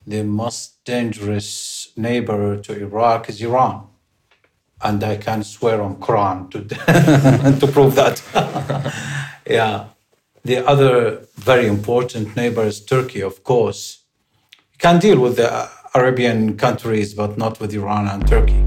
The most dangerous neighbor to Iraq is Iran. And I can swear on Quran to prove that. Yeah. The other very important neighbor is Turkey, of course. You can deal with the Arabian countries, but not with Iran and Turkey.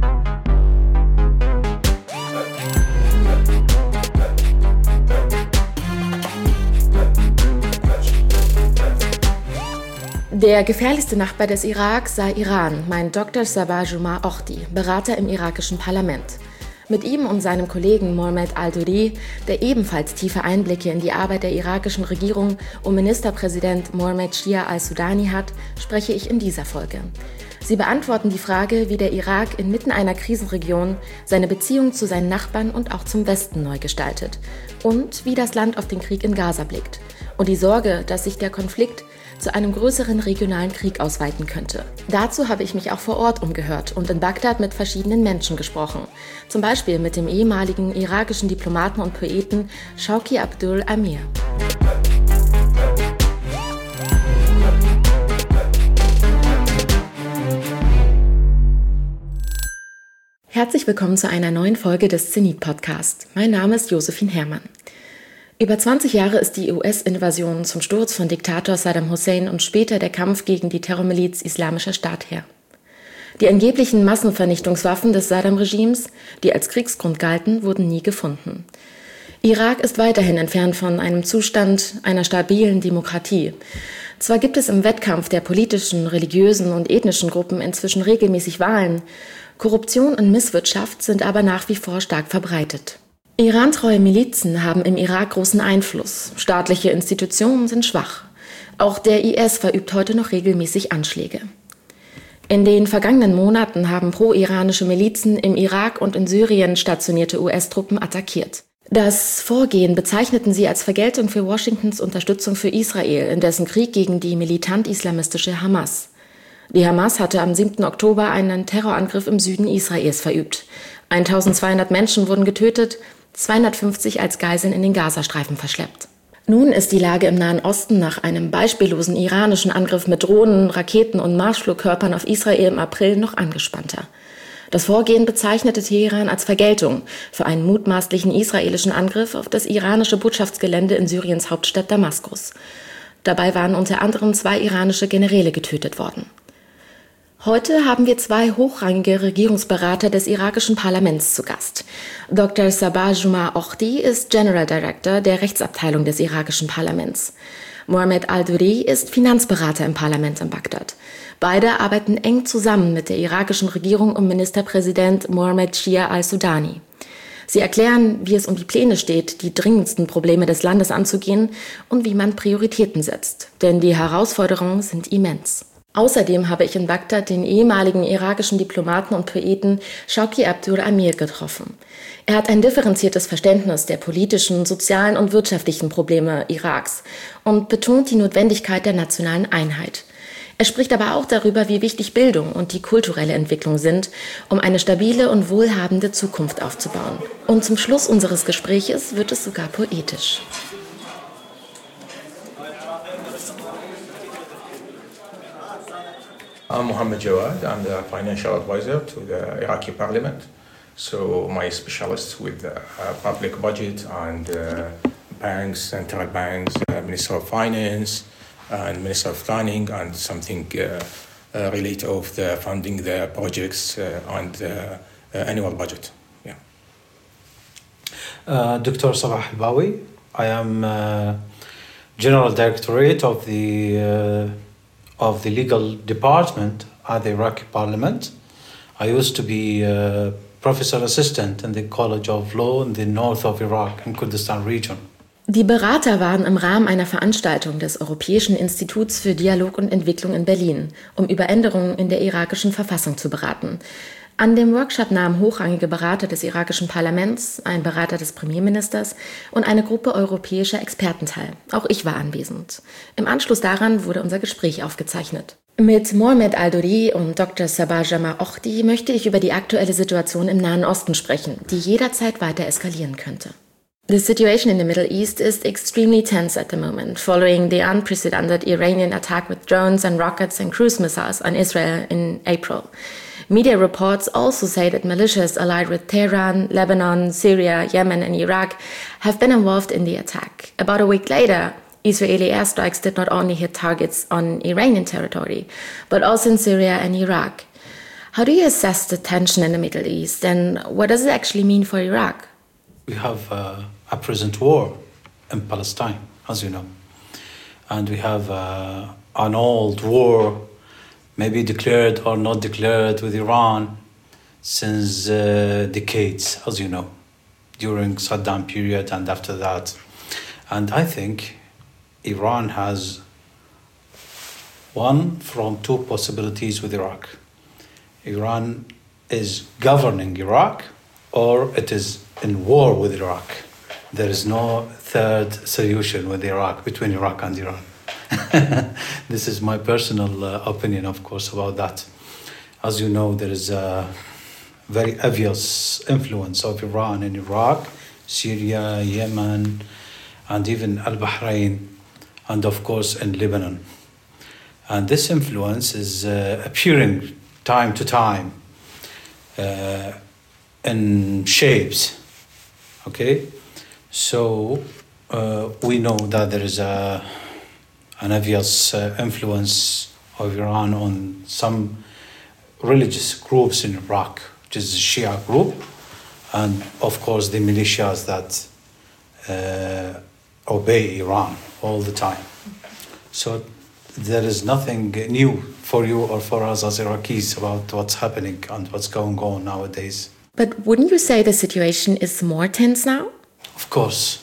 Der gefährlichste Nachbar des Irak sei Iran, meint Dr. Sabah Juma Ochti, Berater im irakischen Parlament. Mit ihm und seinem Kollegen Mohammed al-Duri, der ebenfalls tiefe Einblicke in die Arbeit der irakischen Regierung und Ministerpräsident Mohammed Shia al-Sudani hat, spreche ich in dieser Folge. Sie beantworten die Frage, wie der Irak inmitten einer Krisenregion seine Beziehung zu seinen Nachbarn und auch zum Westen neu gestaltet und wie das Land auf den Krieg in Gaza blickt und die Sorge, dass sich der Konflikt zu einem größeren regionalen Krieg ausweiten könnte. Dazu habe ich mich auch vor Ort umgehört und in Bagdad mit verschiedenen Menschen gesprochen. Zum Beispiel mit dem ehemaligen irakischen Diplomaten und Poeten Shawki Abdul Amir. Herzlich willkommen zu einer neuen Folge des Zenit-Podcast. Mein Name ist Josephine Herrmann. Über 20 Jahre ist die US-Invasion zum Sturz von Diktator Saddam Hussein und später der Kampf gegen die Terrormiliz Islamischer Staat her. Die angeblichen Massenvernichtungswaffen des Saddam-Regimes, die als Kriegsgrund galten, wurden nie gefunden. Irak ist weiterhin entfernt von einem Zustand einer stabilen Demokratie. Zwar gibt es im Wettkampf der politischen, religiösen und ethnischen Gruppen inzwischen regelmäßig Wahlen, Korruption und Misswirtschaft sind aber nach wie vor stark verbreitet. Irantreue Milizen haben im Irak großen Einfluss. Staatliche Institutionen sind schwach. Auch der IS verübt heute noch regelmäßig Anschläge. In den vergangenen Monaten haben pro-iranische Milizen im Irak und in Syrien stationierte US-Truppen attackiert. Das Vorgehen bezeichneten sie als Vergeltung für Washingtons Unterstützung für Israel in dessen Krieg gegen die militant-islamistische Hamas. Die Hamas hatte am 7. Oktober einen Terrorangriff im Süden Israels verübt. 1200 Menschen wurden getötet, 250 als Geiseln in den Gazastreifen verschleppt. Nun ist die Lage im Nahen Osten nach einem beispiellosen iranischen Angriff mit Drohnen, Raketen und Marschflugkörpern auf Israel im April noch angespannter. Das Vorgehen bezeichnete Teheran als Vergeltung für einen mutmaßlichen israelischen Angriff auf das iranische Botschaftsgelände in Syriens Hauptstadt Damaskus. Dabei waren unter anderem 2 iranische Generäle getötet worden. Heute haben wir 2 hochrangige Regierungsberater des irakischen Parlaments zu Gast. Dr. Sabah Juma Ochti ist General Director der Rechtsabteilung des irakischen Parlaments. Mohammed al-Duri ist Finanzberater im Parlament in Bagdad. Beide arbeiten eng zusammen mit der irakischen Regierung und Ministerpräsident Mohammed Shia al-Sudani. Sie erklären, wie es um die Pläne steht, die dringendsten Probleme des Landes anzugehen und wie man Prioritäten setzt. Denn die Herausforderungen sind immens. Außerdem habe ich in Bagdad den ehemaligen irakischen Diplomaten und Poeten Shawki Abdul Amir getroffen. Er hat ein differenziertes Verständnis der politischen, sozialen und wirtschaftlichen Probleme Iraks und betont die Notwendigkeit der nationalen Einheit. Er spricht aber auch darüber, wie wichtig Bildung und die kulturelle Entwicklung sind, um eine stabile und wohlhabende Zukunft aufzubauen. Und zum Schluss unseres Gespräches wird es sogar poetisch. I'm Mohammed Jawad. I'm the financial advisor to the Iraqi parliament. So my specialist with the public budget and banks, central banks, Minister of Finance and Minister of Planning and something related of the funding the projects and the annual budget. Yeah. Dr. Sabah al-Bawi. I am General Directorate of the legal department at the Iraqi Parliament. I used to be a professor assistant in the College of Law in the north of Iraq in Kurdistan region. Die Berater waren im Rahmen einer Veranstaltung des Europäischen Instituts für Dialog und Entwicklung in Berlin, um über Änderungen in der irakischen Verfassung zu beraten. An dem Workshop nahmen hochrangige Berater des irakischen Parlaments, ein Berater des Premierministers und eine Gruppe europäischer Experten teil. Auch ich war anwesend. Im Anschluss daran wurde unser Gespräch aufgezeichnet. Mit Mohammed al-Duri und Dr. Sabah Juma Ochti möchte ich über die aktuelle Situation im Nahen Osten sprechen, die jederzeit weiter eskalieren könnte. The situation in the Middle East is extremely tense at the moment, following the unprecedented Iranian attack with drones and rockets and cruise missiles on Israel in April. Media reports also say that militias allied with Tehran, Lebanon, Syria, Yemen, and Iraq have been involved in the attack. About a week later, Israeli airstrikes did not only hit targets on Iranian territory, but also in Syria and Iraq. How do you assess the tension in the Middle East, and what does it actually mean for Iraq? We have a present war in Palestine, as you know. And we have an old war, maybe declared or not declared, with Iran since decades, as you know, during Saddam period and after that. And I think Iran has one from two possibilities with Iraq. Iran is governing Iraq, or it is in war with Iraq. There is no third solution with Iraq, between Iraq and Iran. This is my personal opinion, of course, about that. As you know, there is a very obvious influence of Iran in Iraq, Syria, Yemen, and even Al-Bahrain, and of course in Lebanon. And this influence is appearing time to time in shapes, okay? So we know that there is an obvious influence of Iran on some religious groups in Iraq, which is the Shia group, and of course the militias that obey Iran all the time. So there is nothing new for you or for us as Iraqis about what's happening and what's going on nowadays. But wouldn't you say the situation is more tense now? Of course.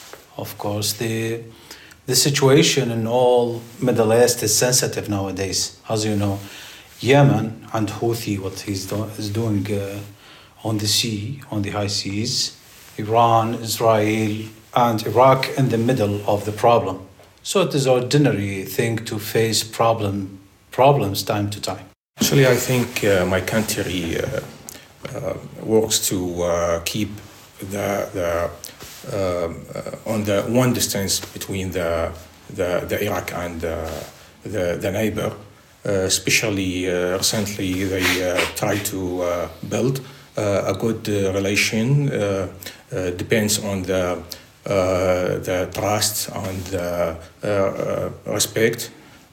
The situation in all Middle East is sensitive nowadays. As you know, Yemen and Houthi, what is doing on the sea, on the high seas, Iran, Israel, and Iraq in the middle of the problem. So it is an ordinary thing to face problems time to time. Actually, I think my country works to keep the on the one distance between the Iraq and the neighbor. Especially recently, they try to build a good relation. Depends on the trust and the respect,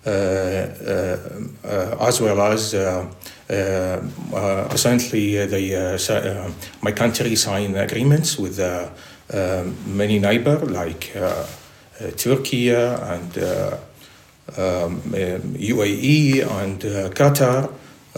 as well as recently my country signed agreements with many neighbors like Turkey and UAE and Qatar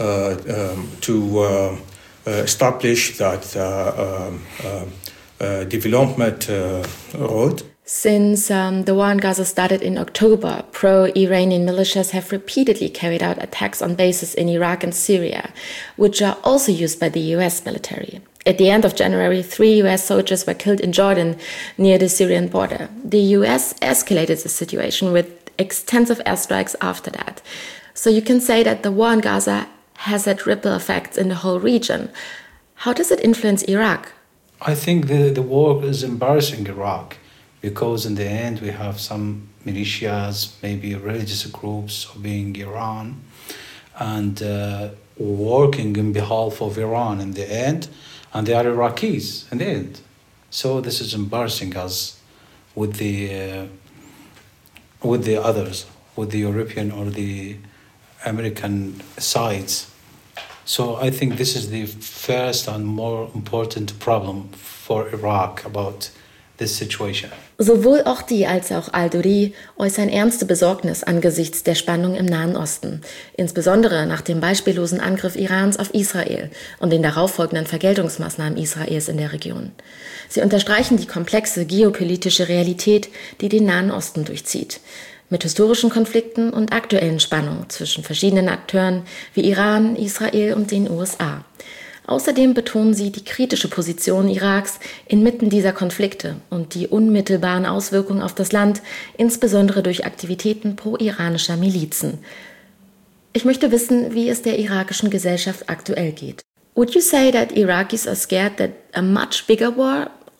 to establish that development road. Since the war in Gaza started in October, pro-Iranian militias have repeatedly carried out attacks on bases in Iraq and Syria, which are also used by the US military. At the end of January, 3 US soldiers were killed in Jordan near the Syrian border. The US escalated the situation with extensive airstrikes after that. So you can say that the war in Gaza has had ripple effects in the whole region. How does it influence Iraq? I think the war is embarrassing Iraq, because in the end we have some militias, maybe religious groups obeying Iran and working in behalf of Iran in the end, and they are Iraqis in the end. So this is embarrassing us with the others, with the European or the American sides. So I think this is the first and more important problem for Iraq about this situation. Sowohl Ochti als auch Al-Duri äußern ernste Besorgnis angesichts der Spannung im Nahen Osten, insbesondere nach dem beispiellosen Angriff Irans auf Israel und den darauffolgenden Vergeltungsmaßnahmen Israels in der Region. Sie unterstreichen die komplexe geopolitische Realität, die den Nahen Osten durchzieht, mit historischen Konflikten und aktuellen Spannungen zwischen verschiedenen Akteuren wie Iran, Israel und den USA. Außerdem betonen sie die kritische Position Iraks inmitten dieser Konflikte und die unmittelbaren Auswirkungen auf das Land, insbesondere durch Aktivitäten pro-iranischer Milizen. Ich möchte wissen, wie es der irakischen Gesellschaft aktuell geht. Would you say that Iraqis are scared that a much bigger war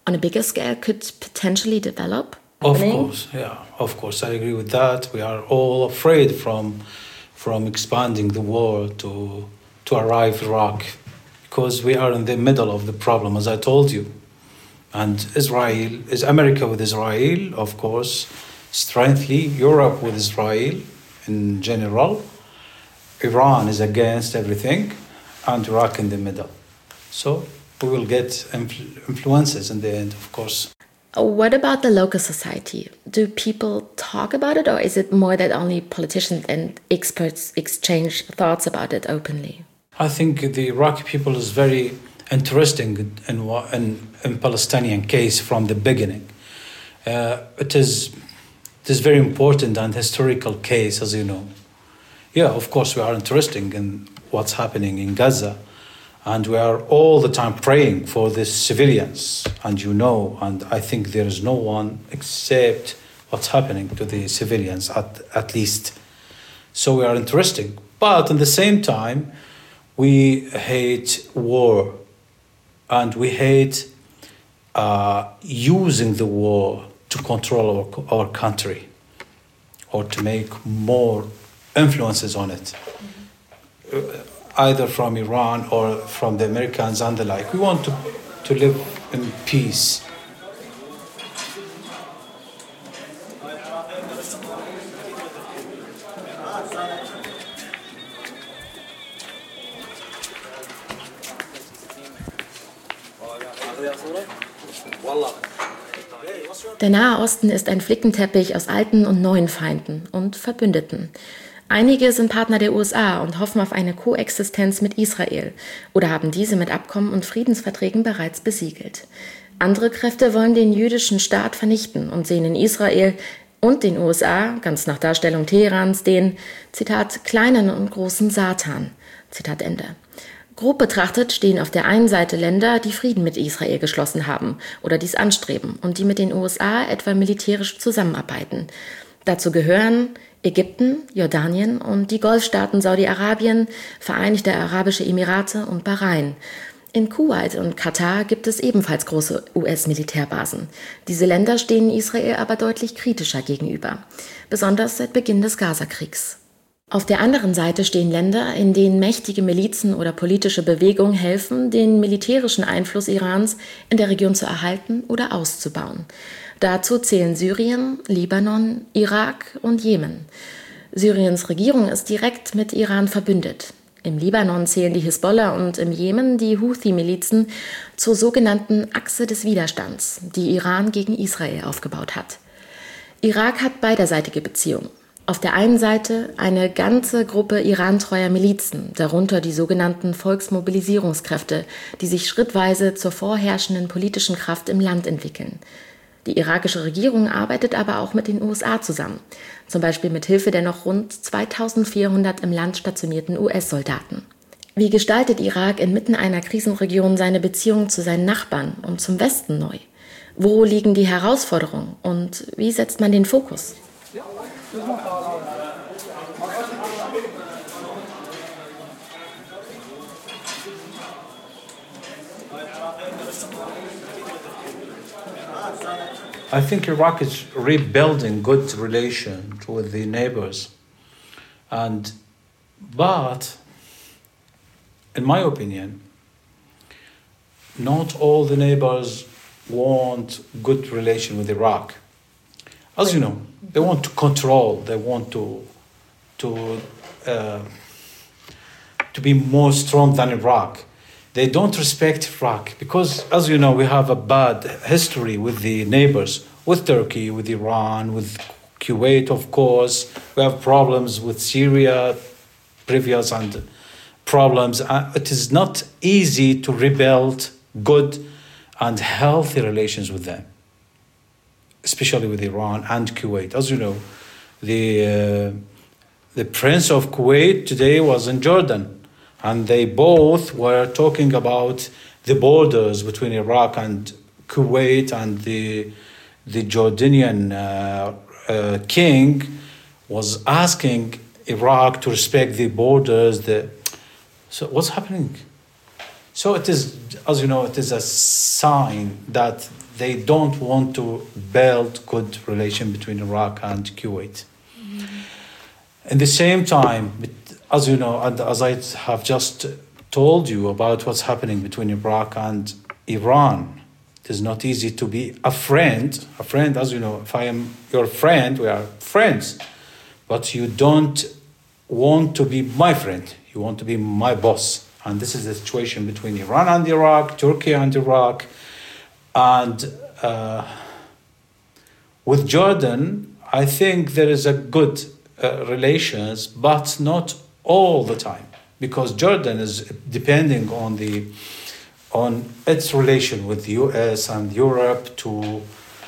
on a bigger scale could potentially develop? Of course, yeah, of course, I agree with that. We are all afraid from expanding the war to arrive Iraq, because we are in the middle of the problem, as I told you. And Israel is America with Israel, of course, strengthly Europe with Israel in general. Iran is against everything, and Iraq in the middle. So we will get influences in the end, of course. What about the local society? Do people talk about it, or is it more that only politicians and experts exchange thoughts about it openly? I think the Iraqi people is very interesting in Palestinian case from the beginning. It is very important and historical case, as you know. Yeah, of course, we are interested in what's happening in Gaza, and we are all the time praying for the civilians, and and I think there is no one except what's happening to the civilians, at least. So we are interested. But at the same time, we hate war, and we hate using the war to control our country or to make more influences on it, either from Iran or from the Americans and the like. We want to live in peace. Der Nahe Osten ist ein Flickenteppich aus alten und neuen Feinden und Verbündeten. Einige sind Partner der USA und hoffen auf eine Koexistenz mit Israel oder haben diese mit Abkommen und Friedensverträgen bereits besiegelt. Andere Kräfte wollen den jüdischen Staat vernichten und sehen in Israel und den USA, ganz nach Darstellung Teherans, den, Zitat, kleinen und großen Satan, Zitat Ende. Grob betrachtet stehen auf der einen Seite Länder, die Frieden mit Israel geschlossen haben oder dies anstreben und die mit den USA etwa militärisch zusammenarbeiten. Dazu gehören Ägypten, Jordanien und die Golfstaaten Saudi-Arabien, Vereinigte Arabische Emirate und Bahrain. In Kuwait und Katar gibt es ebenfalls große US-Militärbasen. Diese Länder stehen Israel aber deutlich kritischer gegenüber, besonders seit Beginn des Gazakriegs. Auf der anderen Seite stehen Länder, in denen mächtige Milizen oder politische Bewegungen helfen, den militärischen Einfluss Irans in der Region zu erhalten oder auszubauen. Dazu zählen Syrien, Libanon, Irak und Jemen. Syriens Regierung ist direkt mit Iran verbündet. Im Libanon zählen die Hisbollah und im Jemen die Houthi-Milizen zur sogenannten Achse des Widerstands, die Iran gegen Israel aufgebaut hat. Irak hat beiderseitige Beziehungen. Auf der einen Seite eine ganze Gruppe irantreuer Milizen, darunter die sogenannten Volksmobilisierungskräfte, die sich schrittweise zur vorherrschenden politischen Kraft im Land entwickeln. Die irakische Regierung arbeitet aber auch mit den USA zusammen, zum Beispiel mit Hilfe der noch rund 2400 im Land stationierten US-Soldaten. Wie gestaltet Irak inmitten einer Krisenregion seine Beziehungen zu seinen Nachbarn und zum Westen neu? Wo liegen die Herausforderungen und wie setzt man den Fokus? I think Iraq is rebuilding good relations with the neighbors. But, in my opinion, not all the neighbors want good relation with Iraq. As you know, they want to control. They want to be more strong than Iraq. They don't respect Iraq because, as you know, we have a bad history with the neighbors, with Turkey, with Iran, with Kuwait, of course. We have problems with Syria, previous and problems. It is not easy to rebuild good and healthy relations with them, especially with Iran and Kuwait. As you know, the Prince of Kuwait today was in Jordan, and they both were talking about the borders between Iraq and Kuwait, and the Jordanian king was asking Iraq to respect the borders. So what's happening? So it is, as you know, it is a sign that they don't want to build good relation between Iraq and Kuwait. At the same time, as you know, and as I have just told you about what's happening between Iraq and Iran, it is not easy to be a friend. A friend, as you know, if I am your friend, we are friends. But you don't want to be my friend. You want to be my boss. And this is the situation between Iran and Iraq, Turkey and Iraq. And with Jordan, I think there is a good relations, but not all the time, because Jordan is depending on its relation with the US and Europe to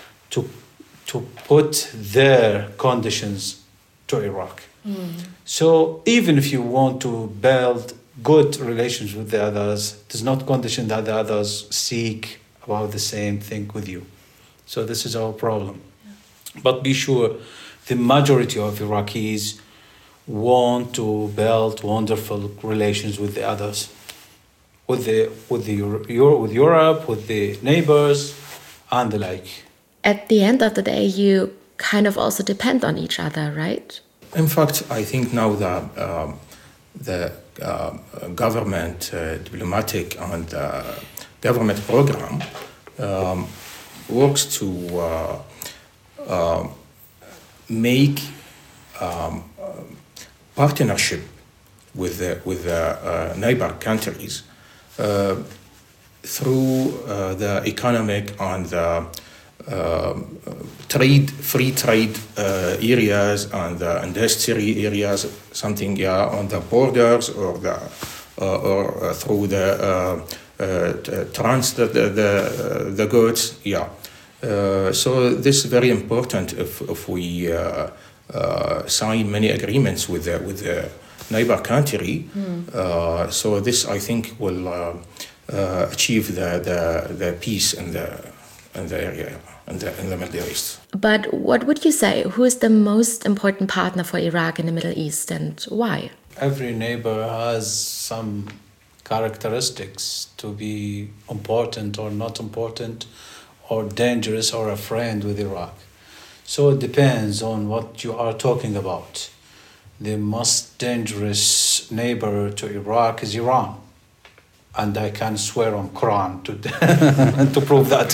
put their conditions to Iraq. So even if you want to build good relations with the others, it is not condition that the others seek about the same thing with you. So this is our problem. But be sure, the majority of Iraqis want to build wonderful relations with the others, with Europe, with the neighbors, and the like. At the end of the day, you kind of also depend on each other, right? In fact, I think now the government, diplomatic and government program works to make partnership with the neighbor countries through the economic and the free trade areas and the industry areas, something on the borders or through the transit the goods. So this is very important if we sign many agreements with the neighbor country. So this, I think, will achieve the peace in the area, in the Middle East. But what would you say? Who is the most important partner for Iraq in the Middle East, and why? Every neighbor has some characteristics to be important or not important, or dangerous or a friend with Iraq. So it depends on what you are talking about. The most dangerous neighbor to Iraq is Iran. And I can swear on Quran to prove that.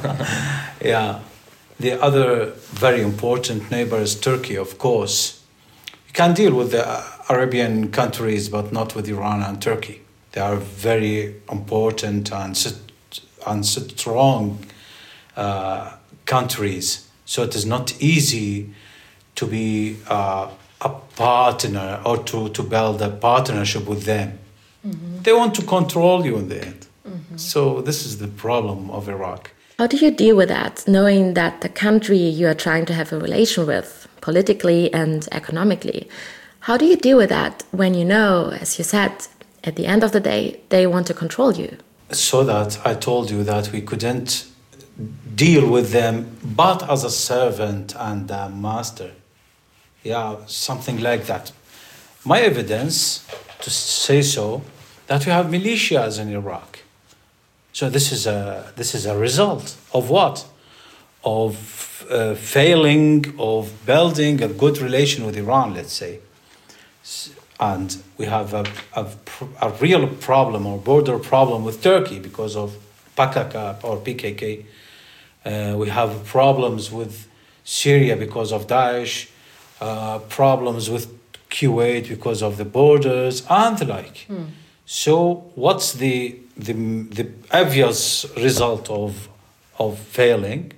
The other very important neighbor is Turkey, of course. You can deal with the Arabian countries, but not with Iran and Turkey. They are very important and strong countries. So it is not easy to be a partner or to build a partnership with them. They want to control you in the end. So this is the problem of Iraq. How do you deal with that, knowing that the country you are trying to have a relation with, politically and economically, how do you deal with that when you know, as you said, at the end of the day, they want to control you? So that I told you that we couldn't deal with them, but as a servant and a master. Something like that. My evidence to say so, that we have militias in Iraq. So this is a result of what? Of failing of building a good relation with Iran, let's say. And we have a real problem or border problem with Turkey because of PKK or PKK. We have problems with Syria because of Daesh, problems with Kuwait because of the borders and the like. So what's the obvious result of failing?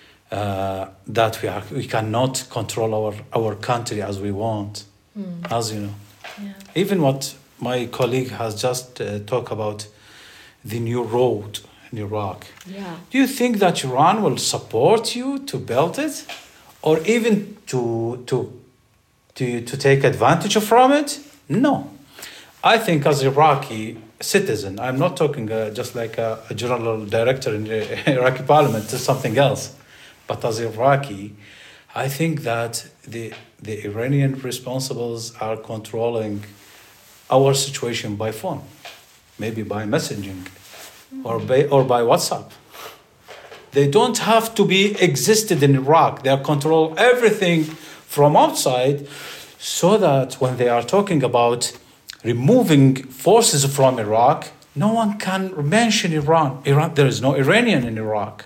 That we cannot control our country as we want, as you know. Even what my colleague has just talked about, the new road in Iraq. Do you think that Iran will support you to build it, or even to take advantage from it? No. I think as Iraqi citizen, I'm not talking just like a general director in the Iraqi parliament, it's something else. But as Iraqi, I think that the Iranian responsibles are controlling our situation by phone, maybe by messaging or by WhatsApp. They don't have to be existed in Iraq. They control everything from outside, so that when they are talking about removing forces from Iraq, no one can mention Iran. There is no Iranian in Iraq.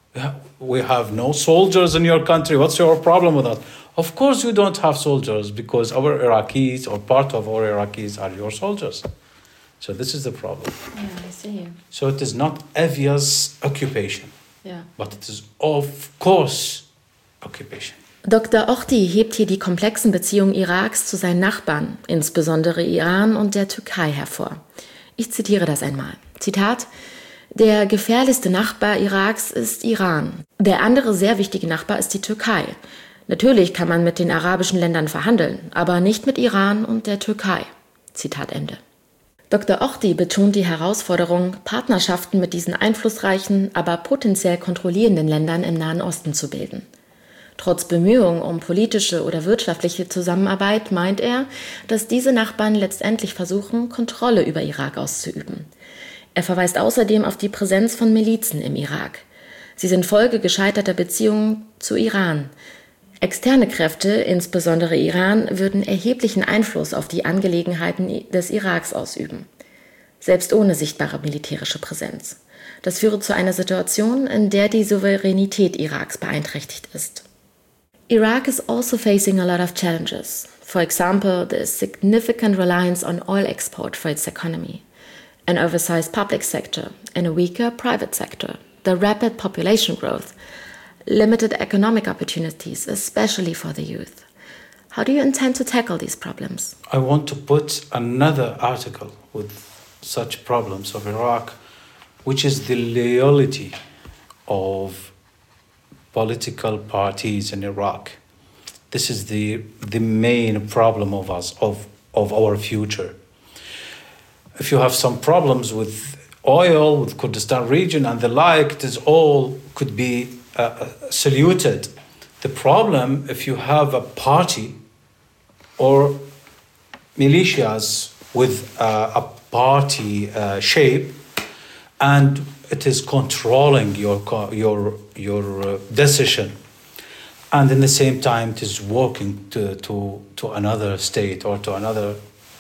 We have no soldiers in your country. What's your problem with that? Of course you don't have soldiers, because our Iraqis, or part of our Iraqis, are your soldiers. So this is the problem. Yeah, I see. So it is not obvious occupation, but it is of course occupation. Dr. Ochti hebt hier die komplexen Beziehungen Iraks zu seinen Nachbarn, insbesondere Iran und der Türkei, hervor. Ich zitiere das einmal. Zitat: Der gefährlichste Nachbar Iraks ist Iran. Der andere sehr wichtige Nachbar ist die Türkei. Natürlich kann man mit den arabischen Ländern verhandeln, aber nicht mit Iran und der Türkei. Zitat Ende. Dr. Ochti betont die Herausforderung, Partnerschaften mit diesen einflussreichen, aber potenziell kontrollierenden Ländern im Nahen Osten zu bilden. Trotz Bemühungen um politische oder wirtschaftliche Zusammenarbeit meint er, dass diese Nachbarn letztendlich versuchen, Kontrolle über Irak auszuüben. Er verweist außerdem auf die Präsenz von Milizen im Irak. Sie sind Folge gescheiterter Beziehungen zu Iran. Externe Kräfte, insbesondere Iran, würden erheblichen Einfluss auf die Angelegenheiten des Iraks ausüben, selbst ohne sichtbare militärische Präsenz. Das führe zu einer Situation, in der die Souveränität Iraks beeinträchtigt ist. Iraq is also facing a lot of challenges. For example, the significant reliance on oil export for its economy, an oversized public sector and a weaker private sector, the rapid population growth, limited economic opportunities, especially for the youth. How do you intend to tackle these problems? I want to put another article with such problems of Iraq, which is the loyalty of political parties in Iraq. This is the main problem of us, of our future. If you have some problems with oil, with Kurdistan region and the like, it is all could be saluted. The problem, if you have a party or militias with a party shape, and it is controlling your decision, and in the same time it is working to another state or to another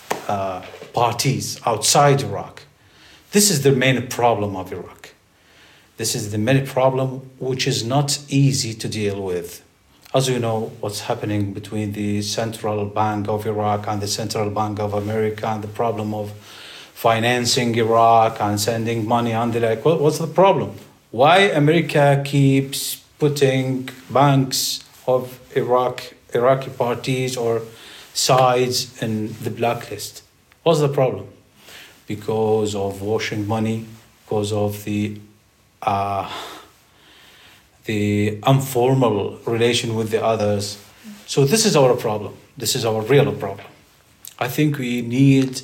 parties outside Iraq. This is the main problem of Iraq. This is the main problem which is not easy to deal with. As you know, what's happening between the Central Bank of Iraq and the Central Bank of America, and the problem of financing Iraq and sending money and the like. What's the problem? Why America keeps putting banks of Iraqi parties or sides in the blacklist? What's the problem? Because of washing money, because of the informal relation with the others. So this is our problem. This is our real problem. I think we need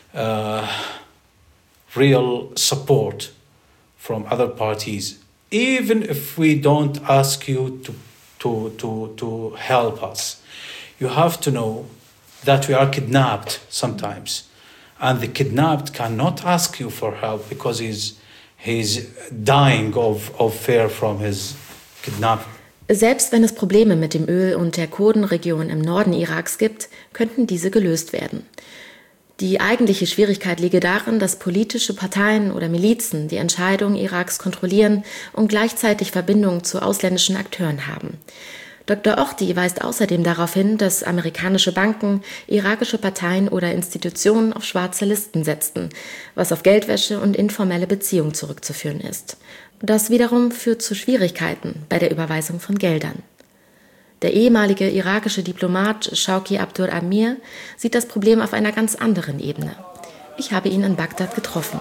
real support from other parties, even if we don't ask you to help us. You have to know that we are kidnapped sometimes, and the kidnapped cannot ask you for help because he's dying of fear from his kidnapping. Selbst wenn es Probleme mit dem Öl und der Kurdenregion im Norden Iraks gibt, könnten diese gelöst werden. Die eigentliche Schwierigkeit liege darin, dass politische Parteien oder Milizen die Entscheidungen Iraks kontrollieren und gleichzeitig Verbindungen zu ausländischen Akteuren haben. Dr. Ochti weist außerdem darauf hin, dass amerikanische Banken irakische Parteien oder Institutionen auf schwarze Listen setzten, was auf Geldwäsche und informelle Beziehungen zurückzuführen ist. Das wiederum führt zu Schwierigkeiten bei der Überweisung von Geldern. Der ehemalige irakische Diplomat Shawki Abdur Amir sieht das Problem auf einer ganz anderen Ebene. Ich habe ihn in Bagdad getroffen.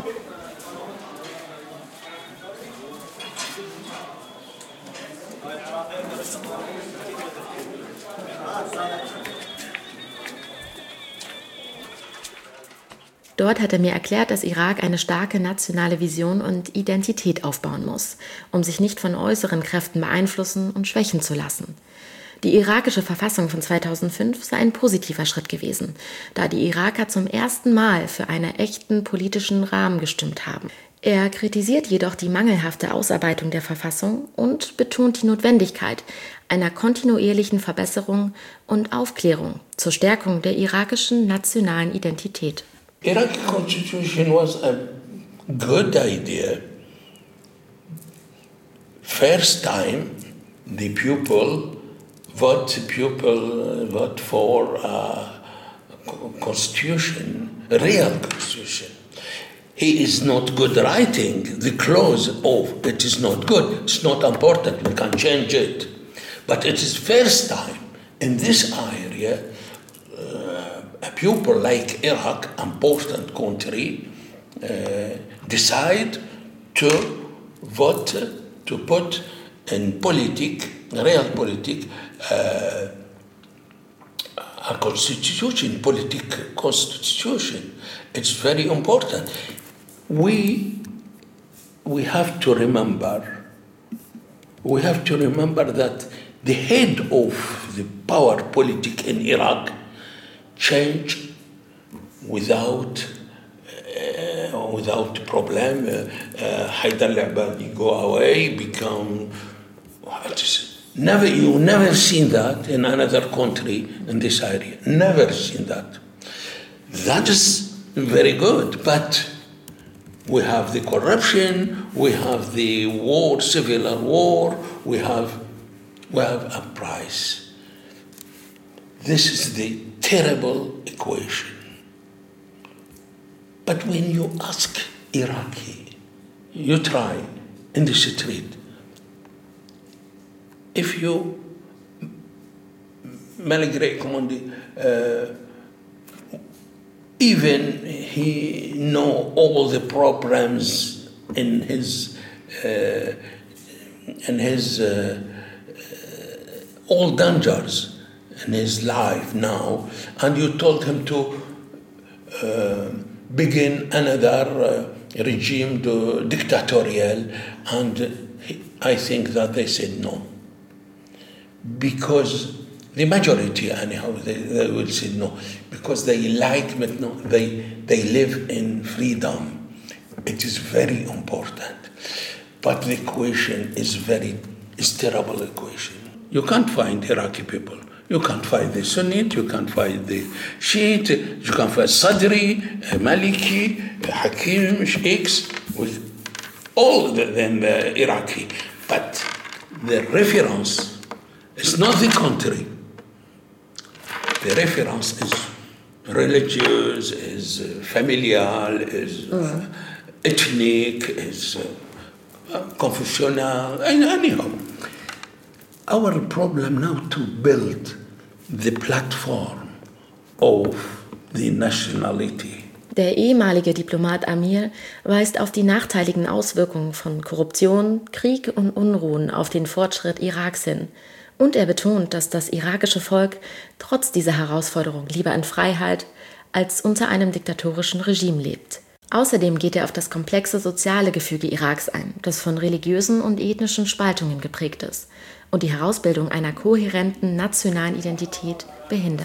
Dort hat er mir erklärt, dass Irak eine starke nationale Vision und Identität aufbauen muss, um sich nicht von äußeren Kräften beeinflussen und schwächen zu lassen. Die irakische Verfassung von 2005 sei ein positiver Schritt gewesen, da die Iraker zum ersten Mal für einen echten politischen Rahmen gestimmt haben. Er kritisiert jedoch die mangelhafte Ausarbeitung der Verfassung und betont die Notwendigkeit einer kontinuierlichen Verbesserung und Aufklärung zur Stärkung der irakischen nationalen Identität. Iraqi constitution was a good idea. First time the people vote for a constitution, a real constitution. He is not good writing the clause of it is not good. It's not important. We can change it. But it is first time in this area a people like Iraq, important country, decide to vote to put in real politic, a constitution. It's very important. We have to remember that the head of the power politic in Iraq changed without problem. Haidar al-Abadi go away, become you never seen that in another country in this area. Never seen that. That is very good, but we have the corruption, we have the war, civil war, we have a price. This is the terrible equation. But when you ask Iraqi, you try in the street, if you malgré even he know all the problems in his all dangers in his life now, and you told him to begin another regime dictatorial, and I think that they said no. Because the majority, anyhow, they will say no. Because they like it, no. They live in freedom. It is very important. But the equation is terrible equation. You can't find Iraqi people. You can't find the Sunnite, you can't find the Shiite, you can't find Sadri, Maliki, Hakim, Sheikhs, with all them Iraqi. But the reference is not the country. The reference is religious, is familial, is ethnic, is confessional, anyhow. Our problem now to build the platform of the nationality. Der ehemalige Diplomat Amir weist auf die nachteiligen Auswirkungen von Korruption, Krieg und Unruhen auf den Fortschritt Iraks hin. Und er betont, dass das irakische Volk trotz dieser Herausforderung lieber in Freiheit als unter einem diktatorischen Regime lebt. Außerdem geht er auf das komplexe soziale Gefüge Iraks ein, das von religiösen und ethnischen Spaltungen geprägt ist und die Herausbildung einer kohärenten nationalen Identität behindert.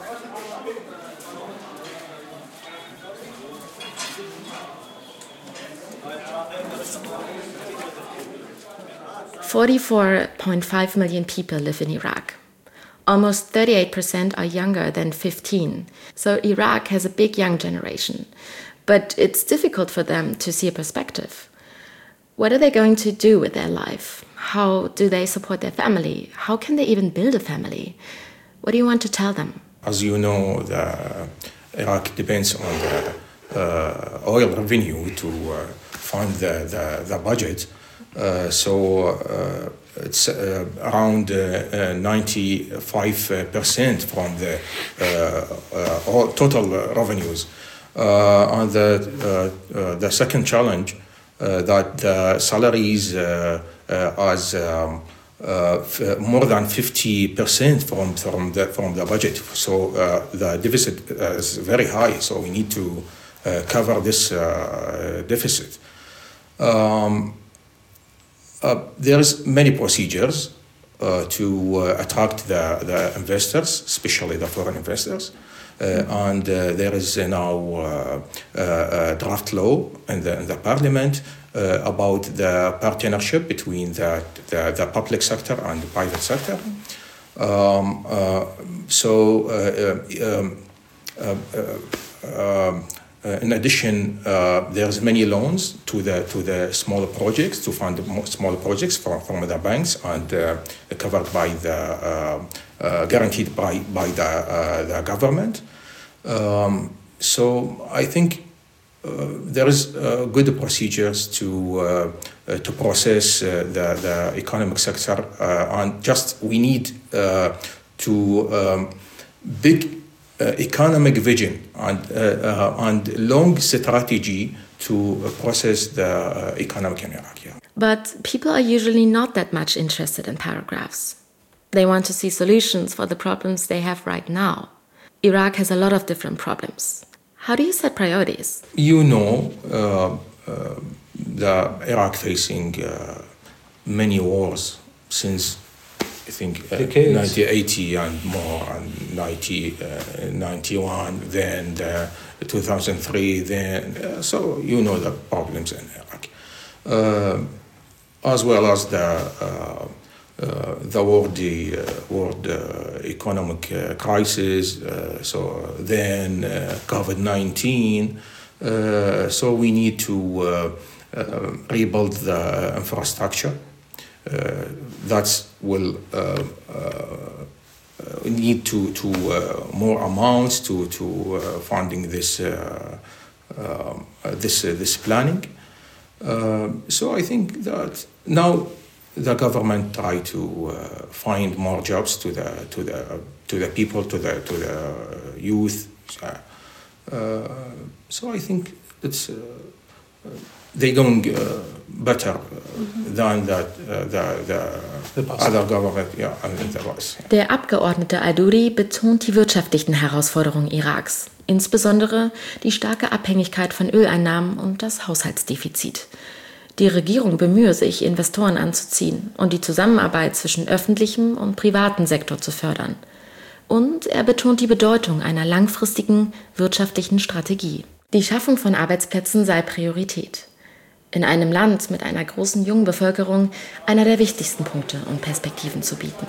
.5 million people live in Iraq. Almost 38% are younger than 15. So Iraq has a big young generation. But it's difficult for them to see a perspective. What are they going to do with their life? How do they support their family? How can they even build a family? What do you want to tell them? As you know, Iraq depends on the oil revenue to fund the budget. So it's around 95% from the all total revenues. And the second challenge that the salaries as more than 50% from the budget. So the deficit is very high. So we need to cover this deficit. There's many procedures to attract the investors, especially the foreign investors. and there is now a draft law in the parliament about the partnership between the public sector and the private sector. In addition, there's many loans to the smaller projects, to fund smaller projects from the banks, and covered by the guaranteed by the government. So I think there is good procedures to process the economic sector, and just we need to big economic vision and long strategy to process the economic in Iraq. Yeah. But people are usually not that much interested in paragraphs. They want to see solutions for the problems they have right now. Iraq has a lot of different problems. How do you set priorities? You know, the Iraq facing many wars since I think 1980 and more, and 91, then 2003, then so you know the problems in Iraq, as well as the world economic crisis. So then COVID-19. So we need to rebuild the infrastructure. That will need to more amounts to funding this planning. So I think that now the government try to find more jobs to the people, to the youth. So I think it's they going better than the other government. Yeah, and the was. Der Abgeordnete Al-Duri betont die wirtschaftlichen Herausforderungen Iraks, insbesondere die starke Abhängigkeit von Öleinnahmen und das Haushaltsdefizit. Die Regierung bemühe sich, Investoren anzuziehen und die Zusammenarbeit zwischen öffentlichem und privatem Sektor zu fördern. Und er betont die Bedeutung einer langfristigen wirtschaftlichen Strategie. Die Schaffung von Arbeitsplätzen sei Priorität. In einem Land mit einer großen jungen Bevölkerung einer der wichtigsten Punkte, um Perspektiven zu bieten.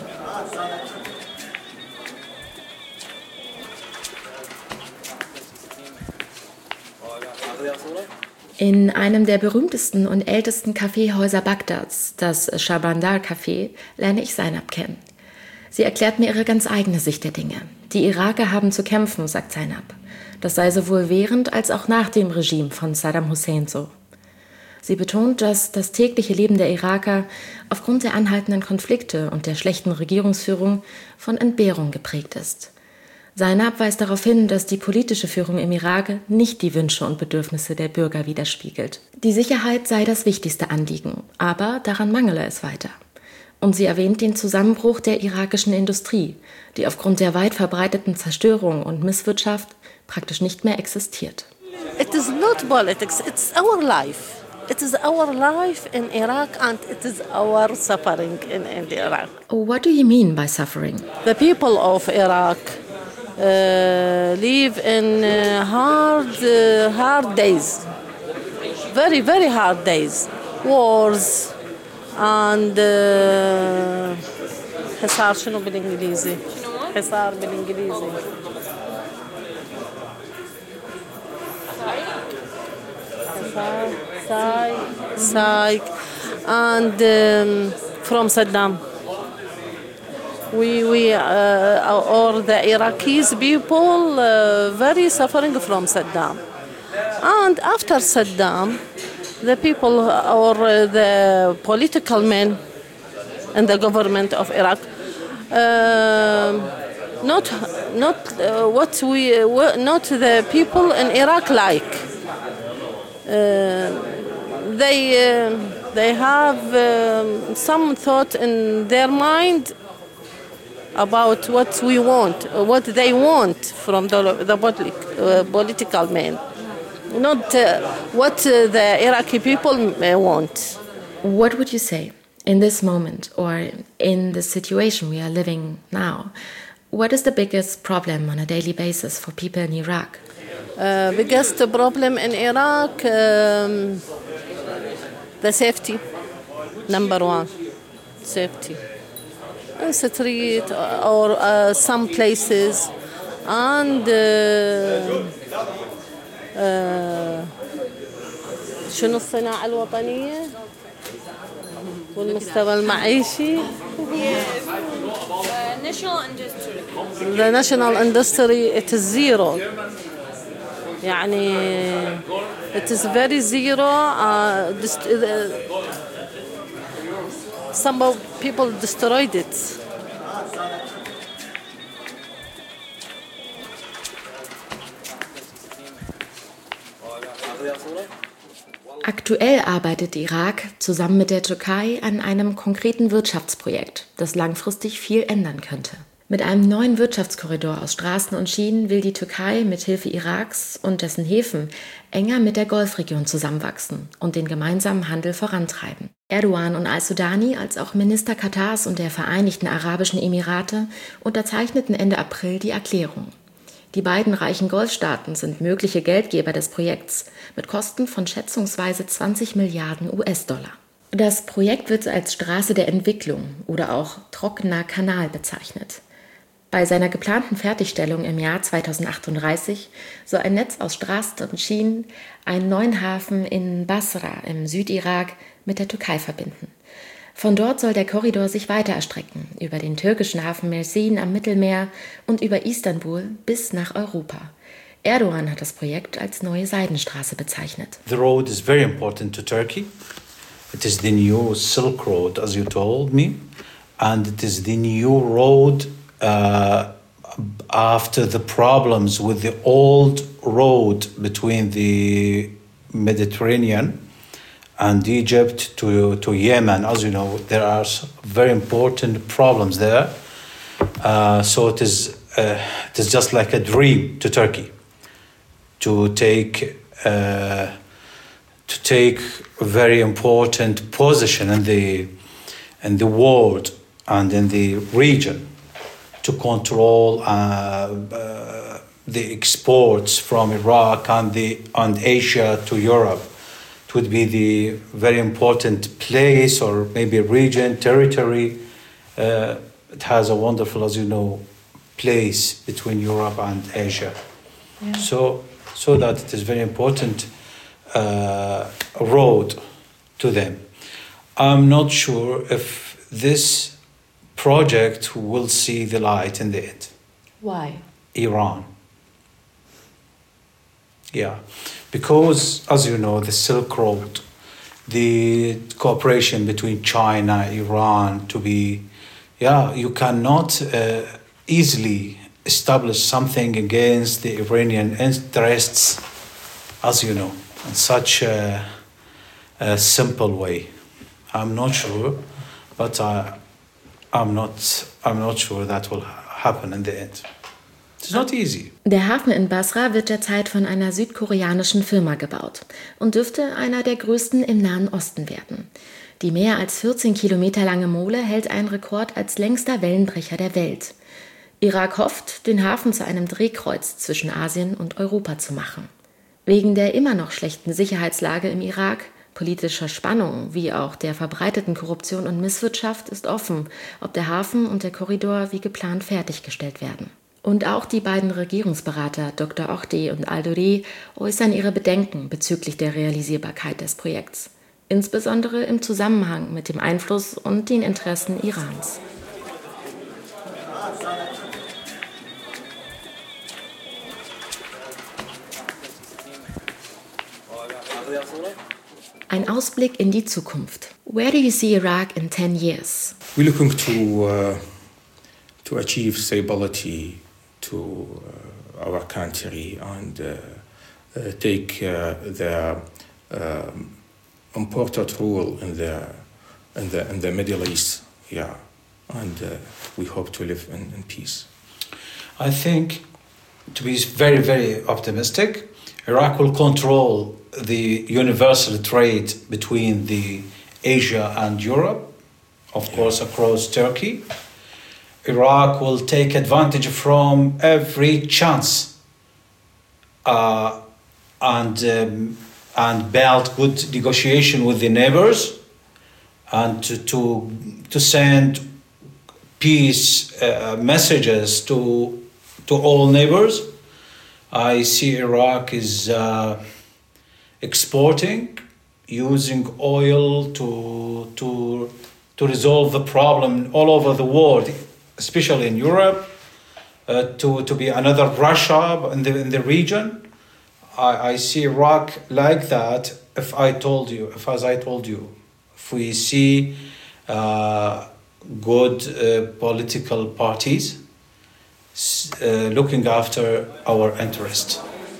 In einem der berühmtesten und ältesten Kaffeehäuser Bagdads, das Shahbandar Café, lerne ich Zainab kennen. Sie erklärt mir ihre ganz eigene Sicht der Dinge. Die Iraker haben zu kämpfen, sagt Zainab. Das sei sowohl während als auch nach dem Regime von Saddam Hussein so. Sie betont, dass das tägliche Leben der Iraker aufgrund der anhaltenden Konflikte und der schlechten Regierungsführung von Entbehrung geprägt ist. Zainab weist darauf hin, dass die politische Führung im Irak nicht die Wünsche und Bedürfnisse der Bürger widerspiegelt. Die Sicherheit sei das wichtigste Anliegen, aber daran mangele es weiter. Und sie erwähnt den Zusammenbruch der irakischen Industrie, die aufgrund der weit verbreiteten Zerstörung und Misswirtschaft praktisch nicht mehr existiert. It is not politics, it's our life. It is our life in Iraq and it is our suffering in Iraq. What do you mean by suffering? The people of Iraq live in hard days. Very, very hard days. Wars and حصار شنو بالإنجليزي؟ حصار بالإنجليزي. Psych, and from Saddam. We or the Iraqis people very suffering from Saddam. And after Saddam, the people or the political men in the government of Iraq, not the people in Iraq like. They have some thought in their mind about what we want, what they want from the political men, not what the Iraqi people want. What would you say in this moment or in the situation we are living now? What is the biggest problem on a daily basis for people in Iraq? Biggest problem in Iraq, the safety, number one, safety. In street or some places, and شنو الصناعة الوطنية والمستوى المعيشي. National industry. The national industry, it is zero. يعني it is very zero. Some people destroyed it. Aktuell arbeitet Irak zusammen mit der Türkei an einem konkreten Wirtschaftsprojekt, das langfristig viel ändern könnte. Mit einem neuen Wirtschaftskorridor aus Straßen und Schienen will die Türkei mit Hilfe Iraks und dessen Häfen enger mit der Golfregion zusammenwachsen und den gemeinsamen Handel vorantreiben. Erdogan und al-Sudani als auch Minister Katars und der Vereinigten Arabischen Emirate unterzeichneten Ende April die Erklärung. Die beiden reichen Golfstaaten sind mögliche Geldgeber des Projekts mit Kosten von schätzungsweise 20 Milliarden US-Dollar. Das Projekt wird als Straße der Entwicklung oder auch trockener Kanal bezeichnet. Bei seiner geplanten Fertigstellung im Jahr 2038 soll ein Netz aus Straßen und Schienen einen neuen Hafen in Basra im Südirak mit der Türkei verbinden. Von dort soll der Korridor sich weiter erstrecken, über den türkischen Hafen Mersin am Mittelmeer und über Istanbul bis nach Europa. Erdogan hat das Projekt als neue Seidenstraße bezeichnet. The road is very important to Turkey. It is the new Silk Road, as you told me, and it is the new road after the problems with the old road between the Mediterranean and Egypt to Yemen. As you know, there are very important problems there. So it is just like a dream to Turkey to take a very important position in the world and in the region to control the exports from Iraq and Asia to Europe. It would be the very important place or maybe region, territory. It has a wonderful, as you know, place between Europe and Asia. Yeah. So that it is very important road to them. I'm not sure if this project will see the light in the end. Why? Iran. Yeah, because as you know, the Silk Road, the cooperation between China, Iran to be, you cannot easily establish something against the Iranian interests, as you know, in such a simple way. I'm not sure, but I'm not sure that will happen in the end. It's not easy. Der Hafen in Basra wird derzeit von einer südkoreanischen Firma gebaut und dürfte einer der größten im Nahen Osten werden. Die mehr als 14 Kilometer lange Mole hält einen Rekord als längster Wellenbrecher der Welt. Irak hofft, den Hafen zu einem Drehkreuz zwischen Asien und Europa zu machen. Wegen der immer noch schlechten Sicherheitslage im Irak, politischer Spannung wie auch der verbreiteten Korruption und Misswirtschaft ist offen, ob der Hafen und der Korridor wie geplant fertiggestellt werden. Und auch die beiden Regierungsberater Dr. Ohdi und Al-Duri äußern ihre Bedenken bezüglich der Realisierbarkeit des Projekts, insbesondere im Zusammenhang mit dem Einfluss und den Interessen Irans. Ein Ausblick in die Zukunft. Where do you see Iraq in 10 years? We're looking to achieve stability to our country and take the important role in the Middle East. Yeah, and we hope to live in peace. I think, to be very, very optimistic, Iraq will control the universal trade between the Asia and Europe, of course, across Turkey. Iraq will take advantage from every chance and build good negotiation with the neighbors and to send peace messages to all neighbors. I see Iraq is exporting, using oil to resolve the problem all over the world, especially in Europe, to be another Russia in the region. I see Iraq like that. As I told you, if we see good political parties looking after our interest.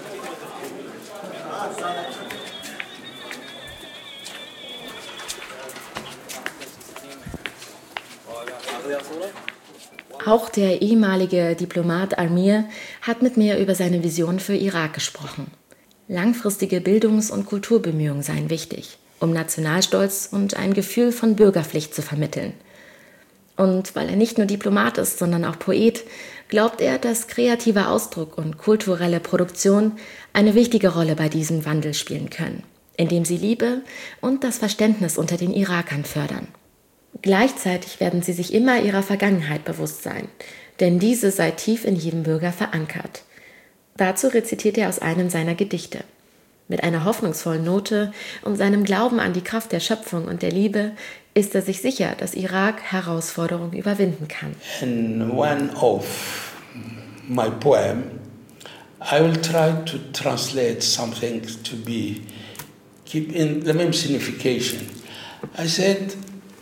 Auch der ehemalige Diplomat Amir hat mit mir über seine Vision für Irak gesprochen. Langfristige Bildungs- und Kulturbemühungen seien wichtig, um Nationalstolz und ein Gefühl von Bürgerpflicht zu vermitteln. Und weil er nicht nur Diplomat ist, sondern auch Poet, glaubt er, dass kreativer Ausdruck und kulturelle Produktion eine wichtige Rolle bei diesem Wandel spielen können, indem sie Liebe und das Verständnis unter den Irakern fördern. Gleichzeitig werden sie sich immer ihrer Vergangenheit bewusst sein, denn diese sei tief in jedem Bürger verankert. Dazu rezitiert er aus einem seiner Gedichte. Mit einer hoffnungsvollen Note und seinem Glauben an die Kraft der Schöpfung und der Liebe ist er sich sicher, dass Irak Herausforderungen überwinden kann. In one of my poem, I will try to translate something to be keep in the same signification. I said,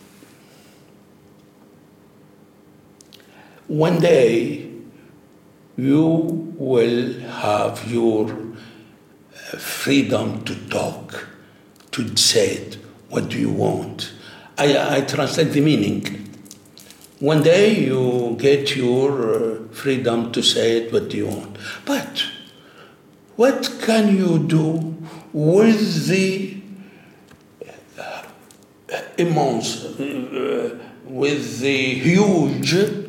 one day you will have your freedom to talk, to say it. What do you want? I translate the meaning. One day you get your freedom to say it, what do you want? But what can you do with the immense, with the huge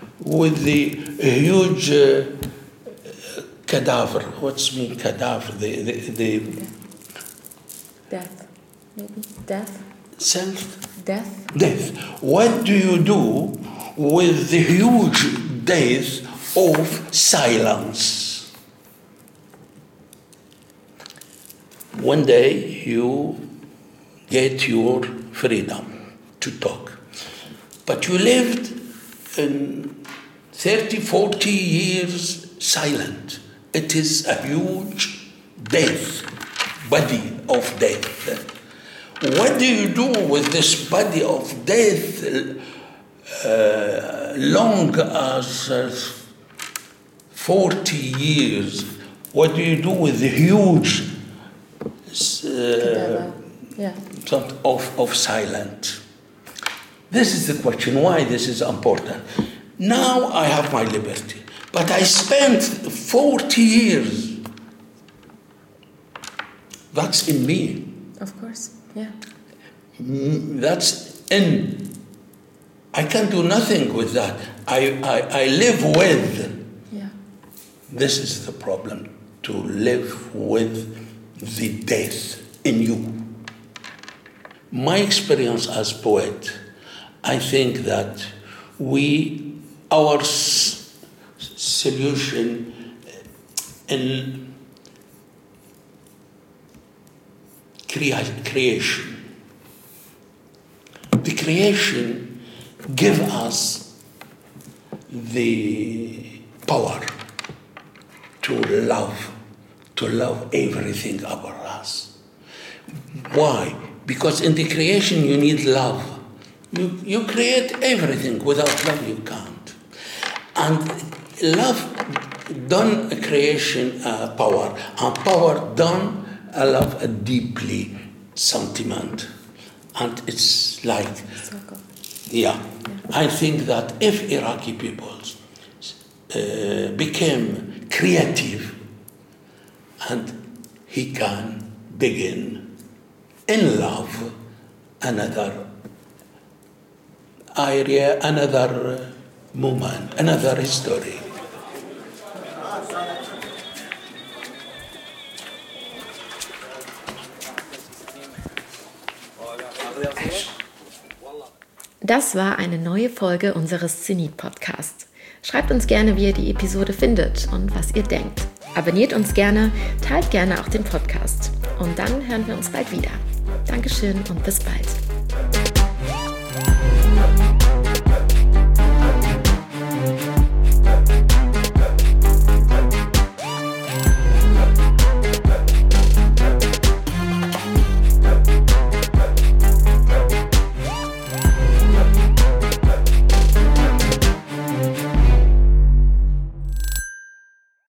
cadaver? What's mean cadaver? The Death. Maybe. Death. Death. Death. What do you do with the huge death of silence? One day you get your freedom to talk, but you lived in 30, 40 years silent. It is a huge death, body of death. What do you do with this body of death long as 40 years? What do you do with the huge of silence? This is the question, why this is important. Now I have my liberty, but I spent 40 years. That's in me. Of course, yeah. That's in. I can do nothing with that. I live with. Yeah. This is the problem, to live with the death in you. My experience as poet, I think that our solution in creation. The creation gives us the power to love everything about us. Why? Because in the creation you need love. You create everything. Without love you can't. And love done creation power, and power done love deeply sentiment, and it's like, yeah. I think that if Iraqi peoples became creative, and he can begin in love another area, another moment, another history. Das war eine neue Folge unseres Zenit-Podcasts. Schreibt uns gerne, wie ihr die Episode findet und was ihr denkt. Abonniert uns gerne, teilt gerne auch den Podcast. Und dann hören wir uns bald wieder. Dankeschön und bis bald.